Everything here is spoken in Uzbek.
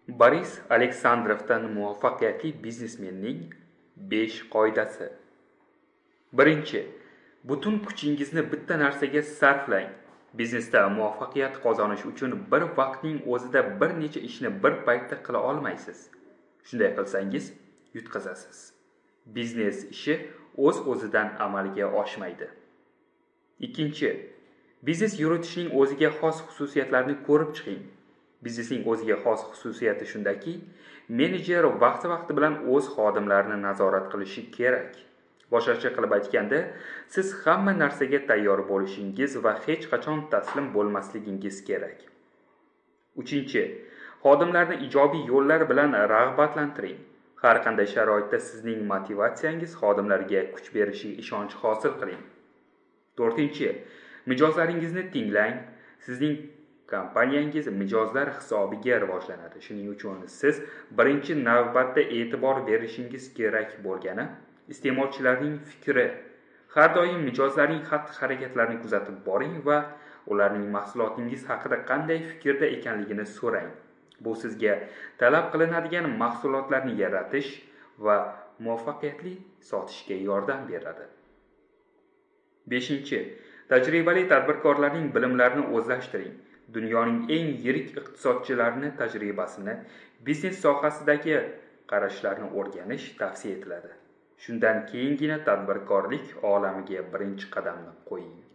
Boris Aleksandrovdan muvaffaqiyatli biznesmenning 5 qoidasi. Birinchi, butun kuchingizni bitta narsaga sarflang. Biznesda muvaffaqiyat qozonish uchun bir vaqtning o'zida bir necha ishni bir paytda qila olmaysiz. Shunday qilsangiz, yutqazasiz. Biznes ishi o'z-o'zidan amalga oshmaydi. Ikkinchi, biznes yuritishning o'ziga xos xususiyatlarini ko'rib chiqing. Biznesning o'ziga xos xususiyati shundaki, menejer vaqti bilan o'z xodimlarini nazorat qilishi kerak. Boshqacha qilib aytganda, siz hamma narsaga tayyor bo'lishingiz va hech qachon taslim bo'lmasligingiz kerak. Uchinchi, xodimlarni ijobiy yo'llar bilan rag'batlantiring. Har qanday sharoitda sizning motivatsiyangiz xodimlarga kuch berishiga ishonch hosil qiling. To'rtinchi, mijozlaringizni tinglang. Sizning kompaniyangiz mijozlar hisobiga rivojlanadi. Shuning uchun siz birinchi navbatda e'tibor berishingiz kerak bo'lgani iste'molchilarning fikri. Har doim mijozlarning xatti-harakatlarini kuzatib boring va ularning mahsulotingiz haqida qanday fikrda ekanligini so'rang. Bu sizga talab qilinadigan mahsulotlarni yaratish va muvaffaqiyatli sotishga yordam beradi. Beshinchi, tajribali tadbirkorlarning bilimlarini o'zlashtiring. Dunyoning eng yirik iqtisodchilarining tajribasini, biznes sohasidagi qarashlarini o'rganish tavsiya etiladi. Shundan keyingina tadbirkorlik olamiga birinchi qadamni qo'ying.